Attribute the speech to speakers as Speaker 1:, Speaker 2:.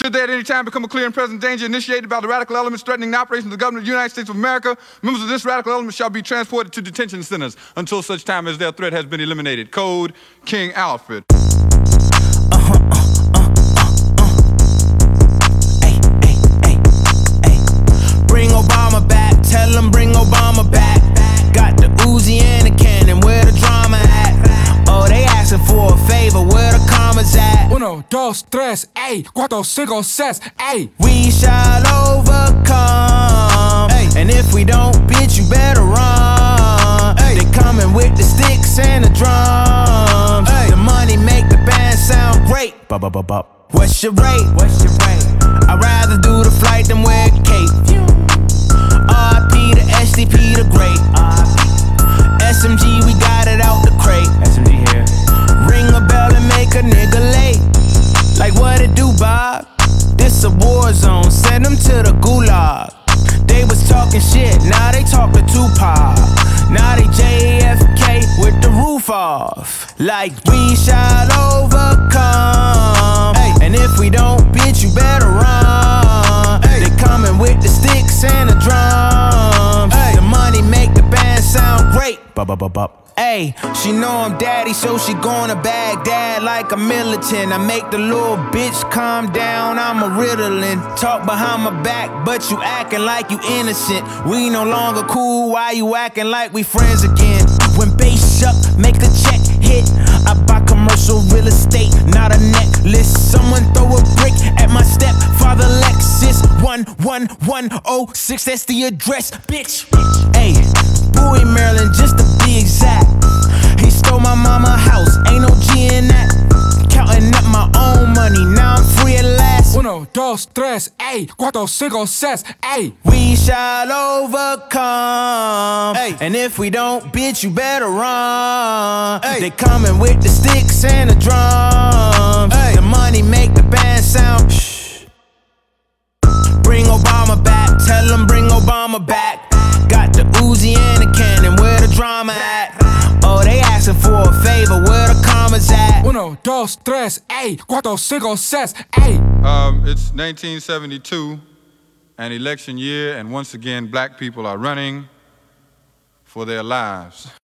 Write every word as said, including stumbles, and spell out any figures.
Speaker 1: Should they at any time become a clear and present danger initiated by the radical elements threatening the operations of the government of the United States of America, members of this radical element shall be transported to detention centers until such time as their threat has been eliminated. Code King Alfred.
Speaker 2: Uh-huh, uh, uh, uh, uh. Ay, ay, ay, ay. Bring Obama back, tell him bring Obama back. Got the Uzi and the cannon, where the drama at? Oh, they asking for a favor, where the commas at?
Speaker 3: Uno, dos, tres, ey, cuatro, cinco, seis, ey.
Speaker 2: We shall overcome, ay. And if we don't, bitch, you better run, ay. They coming with the sticks and the drums, ay. The money make the band sound great. Ba-ba-ba-ba. What's your rate? What's your rate? I'd rather do the flight than wear a cape. R I P to S D P the great. S M G, we got it out the crate. S M G here. Ring a bell and make a nigga late. Like what it do, Bob? This a war zone, send them to the gulag. They was talking shit, now they talk to Tupac. Now they J F K with the roof off. Like we shall overcome, ay. And if we don't, bitch, you better run, ay. They coming with the sticks and the drums, ay. The money make the band sound great. Ba-ba-ba-ba. Ay, she know I'm daddy, so she gonna Baghdad like a militant. I make the little bitch calm down, I'm a Ritalin. Talk behind my back, but you acting like you innocent. We no longer cool, why you acting like we friends again? When bass shuck, make the check hit. I buy commercial real estate, not a necklace. Someone throw a brick at my stepfather Lexus. One one one oh six, that's the address, bitch. Ay, Bowie, Maryland, just to be exact. He stole my mama house, ain't no G in that. Counting up my own money, now I'm free at last.
Speaker 3: Uno, dos, tres, ey, cuatro, cinco, seis, ey.
Speaker 2: We shall overcome, ay. And if we don't, bitch, you better run, ay. They coming with the sticks and the drums, ay. The money make the band sound. Shh. Bring Obama back, tell him bring Obama back. Got the Uzi and the cannon, where the drama at? Oh, they asking for a favor, where the commas at?
Speaker 3: Uno, dos, tres, ey, cuatro, cinco, seis, ey.
Speaker 1: Um, it's nineteen seventy-two, an election year, and once again, black people are running for their lives.